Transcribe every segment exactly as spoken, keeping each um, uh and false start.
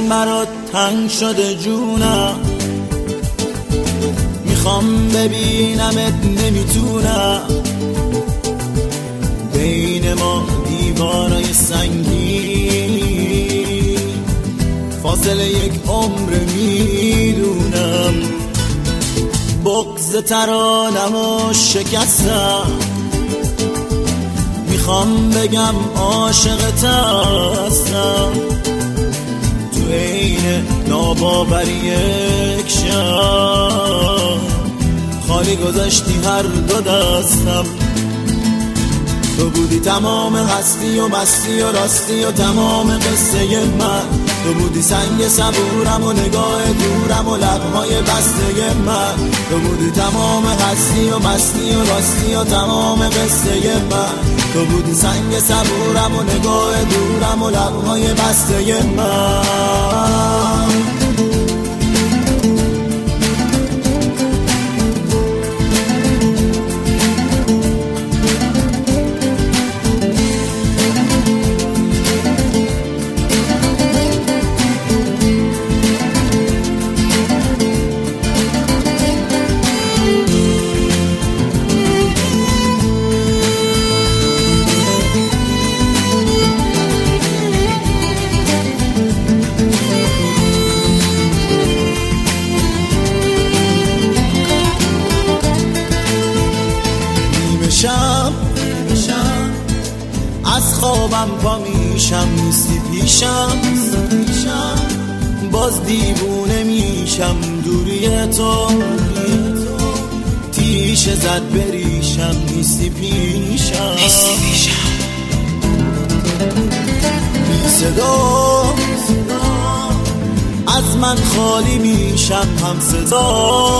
برات تنگ شده جونم، میخوام ببینمت نمیتونم، بین ما دیوارای سنگی فاصله یک عمر میدونم. بغض ترانمو شکستم، میخوام بگم عاشقت هستم، تو عین ناباوری یک شب خالی گذاشتی هر دو دستم. تو بودی تمام هستی و مستی و راستی و تمام قصه من، تو بودی سنگ صبورم و نگاه دورم و لبهای بسته من، تو بودی تمام هستی و مستی و راستی و تمام قصه من، تو بودی سنگ صبورم و نگاه دورم و لبهای بسته من. شب شب از خوابم پا میشم، نیستی پیشم، باز دیوونه میشم، دوری تو تیشه زد بریشم، نیستی پیشم، بی صدا از من خالی میشم، هم صدا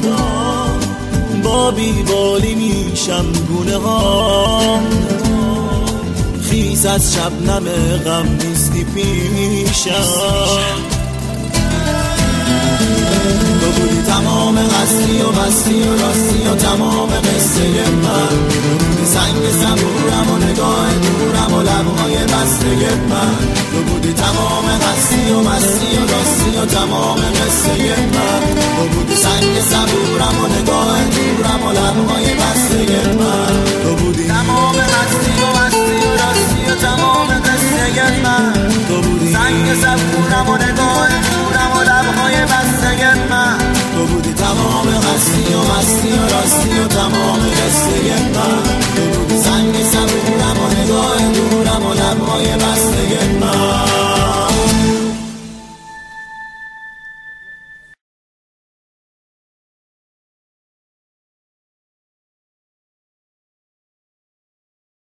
با بیبالی میشم، گونه ها خیز از شبنم غم، نیستی پیشم. تو بودی تمام هستی و مستی و راستی و تمام قصه من، بودی سنگ صبورم و نگاه دورم و لبهای بسته من، تو بودی تمام هستی و مستی و راستی و تمام قصه من، تو بودی سنگ صبورم و نگاه دورم و لبهای بسته من، تو بودی تمام هستی و مستی و راستی و تمام قصه من، تو بودی سنگ صبورم و نگاه دورم و لبهای بسته من، تو بودی تمام هستی و مستی و راستی و تمام قصه من، تو بودی سنگ صبورم و نگاه دورم و لبهای بسته من.